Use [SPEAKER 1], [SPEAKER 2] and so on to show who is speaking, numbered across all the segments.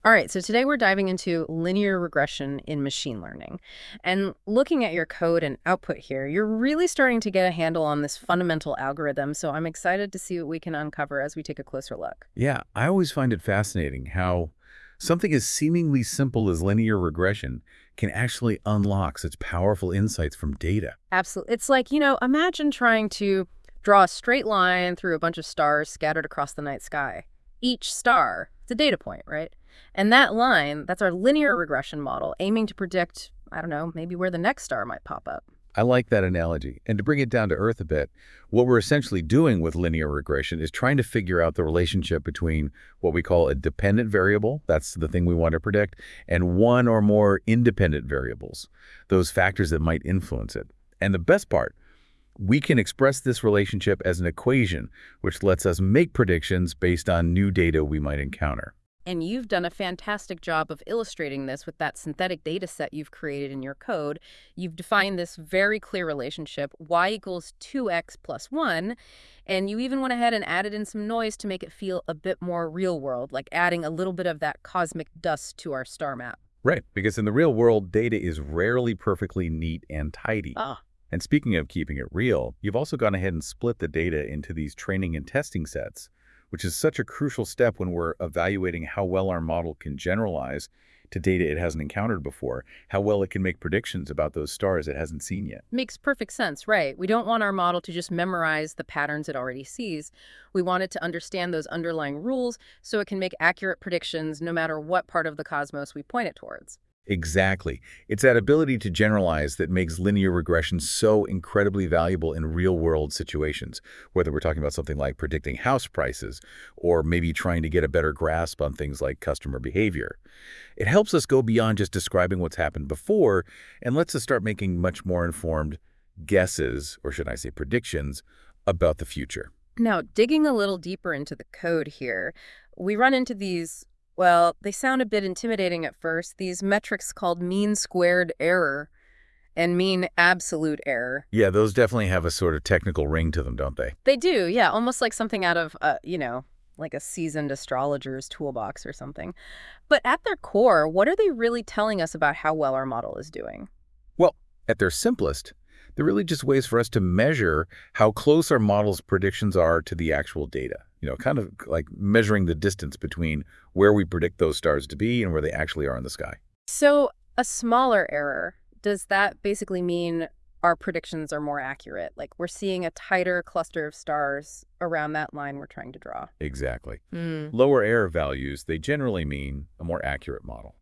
[SPEAKER 1] All right, so today we're diving into linear regression in machine learning. And looking at your code and output here, you're really starting to get a handle on this fundamental algorithm. So I'm excited to see what we can uncover as we take a closer look.
[SPEAKER 2] Yeah, I always find it fascinating how something as seemingly simple as linear regression can actually unlock such powerful insights from data.
[SPEAKER 1] Absolutely. It's like, imagine trying to draw a straight line through a bunch of stars scattered across the night sky. Each star, it's a data point, right? And that line, that's our linear regression model, aiming to predict, I don't know, maybe where the next star might pop up.
[SPEAKER 2] I like that analogy. And to bring it down to earth a bit, what we're essentially doing with linear regression is trying to figure out the relationship between what we call a dependent variable, that's the thing we want to predict, and one or more independent variables, those factors that might influence it. And the best part, we can express this relationship as an equation, which lets us make predictions based on new data we might encounter.
[SPEAKER 1] And you've done a fantastic job of illustrating this with that synthetic data set you've created in your code. You've defined this very clear relationship, y equals 2x plus 1, and you even went ahead and added in some noise to make it feel a bit more real world, like adding a little bit of that cosmic dust to our star map.
[SPEAKER 2] Right, because in the real world, data is rarely perfectly neat and tidy.
[SPEAKER 1] Ah,
[SPEAKER 2] And speaking of keeping it real, you've also gone ahead and split the data into these training and testing sets, which is such a crucial step when we're evaluating how well our model can generalize to data it hasn't encountered before, how well it can make predictions about those stars it hasn't seen yet.
[SPEAKER 1] makes perfect sense, right? We don't want our model to just memorize the patterns it already sees. We want it to understand those underlying rules so it can make accurate predictions no matter what part of the cosmos we point it towards.
[SPEAKER 2] Exactly. It's that ability to generalize that makes linear regression so incredibly valuable in real-world situations, whether we're talking about something like predicting house prices or maybe trying to get a better grasp on things like customer behavior. It helps us go beyond just describing what's happened before and lets us start making much more informed guesses, or should I say predictions, about the future.
[SPEAKER 1] Now, digging a little deeper into the code here, we run into these, well, they sound a bit intimidating at first, these metrics called mean squared error and mean absolute error.
[SPEAKER 2] Yeah, those definitely have a sort of technical ring to them, don't they?
[SPEAKER 1] They do, yeah, almost like something out of, like a seasoned astrologer's toolbox or something. But at their core, what are they really telling us about how well our model is doing?
[SPEAKER 2] Well, at their simplest, they're really just ways for us to measure how close our model's predictions are to the actual data. Kind of like measuring the distance between where we predict those stars to be and where they actually are in the sky.
[SPEAKER 1] So, a smaller error, does that basically mean our predictions are more accurate? Like we're seeing a tighter cluster of stars around that line we're trying to draw?
[SPEAKER 2] Exactly.
[SPEAKER 1] Hmm.
[SPEAKER 2] Lower error values, they generally mean a more accurate model.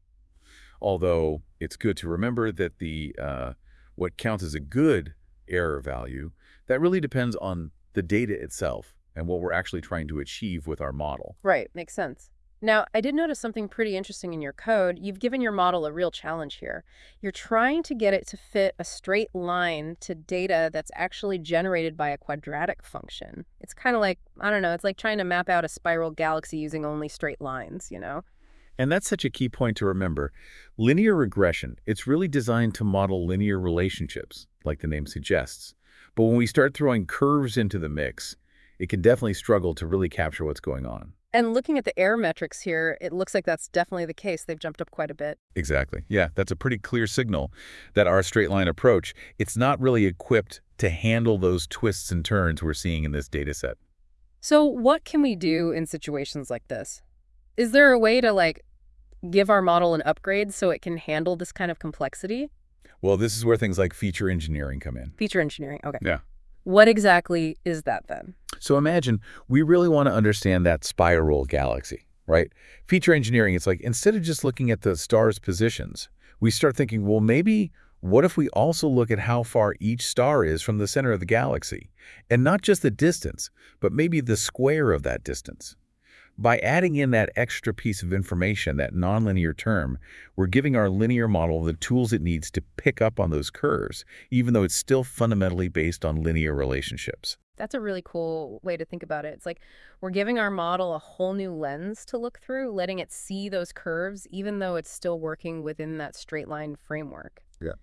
[SPEAKER 2] Although it's good to remember that what counts as a good error value, that really depends on the data itself and what we're actually trying to achieve with our model.
[SPEAKER 1] Right, makes sense. Now, I did notice something pretty interesting in your code. You've given your model a real challenge here. You're trying to get it to fit a straight line to data that's actually generated by a quadratic function. It's kind of like, I don't know, it's like trying to map out a spiral galaxy using only straight lines?
[SPEAKER 2] And that's such a key point to remember. Linear regression, it's really designed to model linear relationships, like the name suggests. But when we start throwing curves into the mix, it can definitely struggle to really capture what's going on.
[SPEAKER 1] And looking at the error metrics here, it looks like that's definitely the case. They've jumped up quite a bit.
[SPEAKER 2] Exactly. Yeah, that's a pretty clear signal that our straight line approach, it's not really equipped to handle those twists and turns we're seeing in this data set.
[SPEAKER 1] So what can we do in situations like this? Is there a way to give our model an upgrade so it can handle this kind of complexity?
[SPEAKER 2] Well, this is where things like feature engineering come in.
[SPEAKER 1] Feature engineering. Okay.
[SPEAKER 2] Yeah.
[SPEAKER 1] What exactly is that then?
[SPEAKER 2] So imagine we really want to understand that spiral galaxy, right? Feature engineering, it's like instead of just looking at the star's positions, we start thinking, well, maybe what if we also look at how far each star is from the center of the galaxy? And not just the distance, but maybe the square of that distance. By adding in that extra piece of information, that nonlinear term, we're giving our linear model the tools it needs to pick up on those curves, even though it's still fundamentally based on linear relationships.
[SPEAKER 1] That's a really cool way to think about it. It's like we're giving our model a whole new lens to look through, letting it see those curves, even though it's still working within that straight line framework.
[SPEAKER 2] Yeah.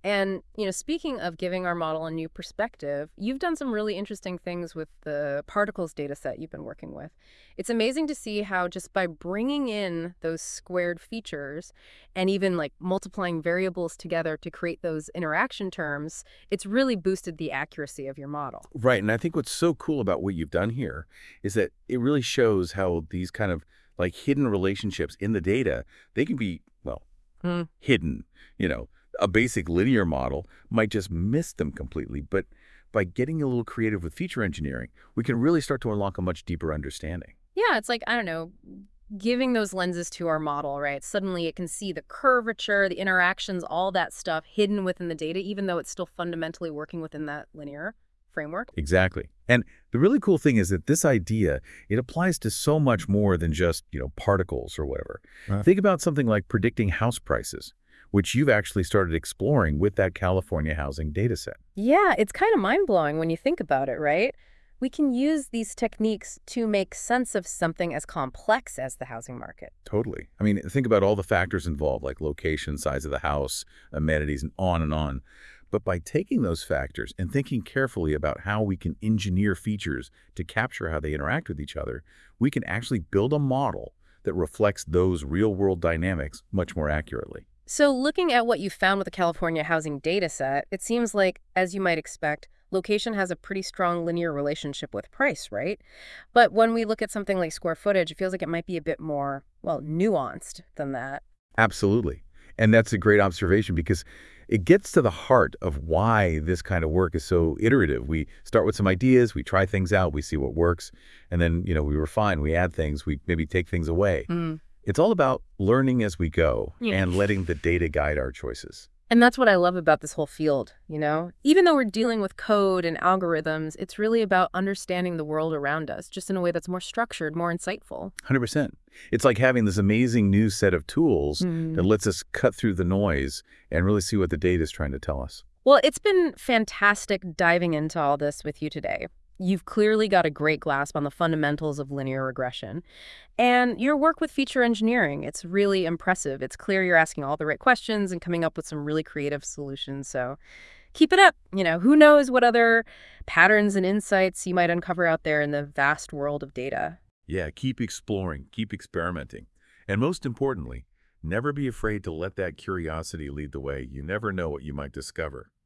[SPEAKER 1] And, speaking of giving our model a new perspective, you've done some really interesting things with the particles data set you've been working with. It's amazing to see how just by bringing in those squared features and even like multiplying variables together to create those interaction terms, it's really boosted the accuracy of your model.
[SPEAKER 2] Right. And I think what's so cool about what you've done here is that it really shows how these kind of like hidden relationships in the data, they can be, well,
[SPEAKER 1] Hmm.
[SPEAKER 2] hidden. You know, a basic linear model might just miss them completely. But by getting a little creative with feature engineering, we can really start to unlock a much deeper understanding.
[SPEAKER 1] Yeah, it's like, I don't know, giving those lenses to our model, right? Suddenly it can see the curvature, the interactions, all that stuff hidden within the data, even though it's still fundamentally working within that linear framework.
[SPEAKER 2] Exactly. And the really cool thing is that this idea, it applies to so much more than just, particles or whatever.
[SPEAKER 3] Right.
[SPEAKER 2] Think about something like predicting house prices, which you've actually started exploring with that California housing data set.
[SPEAKER 1] Yeah, it's kind of mind-blowing when you think about it, right? We can use these techniques to make sense of something as complex as the housing market.
[SPEAKER 2] Totally. I mean, think about all the factors involved, like location, size of the house, amenities, and on and on. But by taking those factors and thinking carefully about how we can engineer features to capture how they interact with each other, we can actually build a model that reflects those real-world dynamics much more accurately.
[SPEAKER 1] So looking at what you found with the California housing data set, it seems like, as you might expect, location has a pretty strong linear relationship with price, right? But when we look at something like square footage, it feels like it might be a bit more, well, nuanced than that.
[SPEAKER 2] Absolutely. And that's a great observation because it gets to the heart of why this kind of work is so iterative. We start with some ideas, we try things out, we see what works, and then, we refine, we add things, we maybe take things away.
[SPEAKER 1] Mm.
[SPEAKER 2] It's all about learning as we go
[SPEAKER 1] Yeah.
[SPEAKER 2] and letting the data guide our choices.
[SPEAKER 1] And that's what I love about this whole field, Even though we're dealing with code and algorithms, it's really about understanding the world around us, just in a way that's more structured, more insightful.
[SPEAKER 2] 100%. It's like having this amazing new set of tools that lets us cut through the noise and really see what the data is trying to tell us.
[SPEAKER 1] Well, it's been fantastic diving into all this with you today. You've clearly got a great grasp on the fundamentals of linear regression. And your work with feature engineering, it's really impressive. It's clear you're asking all the right questions and coming up with some really creative solutions. So keep it up. Who knows what other patterns and insights you might uncover out there in the vast world of data.
[SPEAKER 2] Yeah, keep exploring, keep experimenting. And most importantly, never be afraid to let that curiosity lead the way. You never know what you might discover.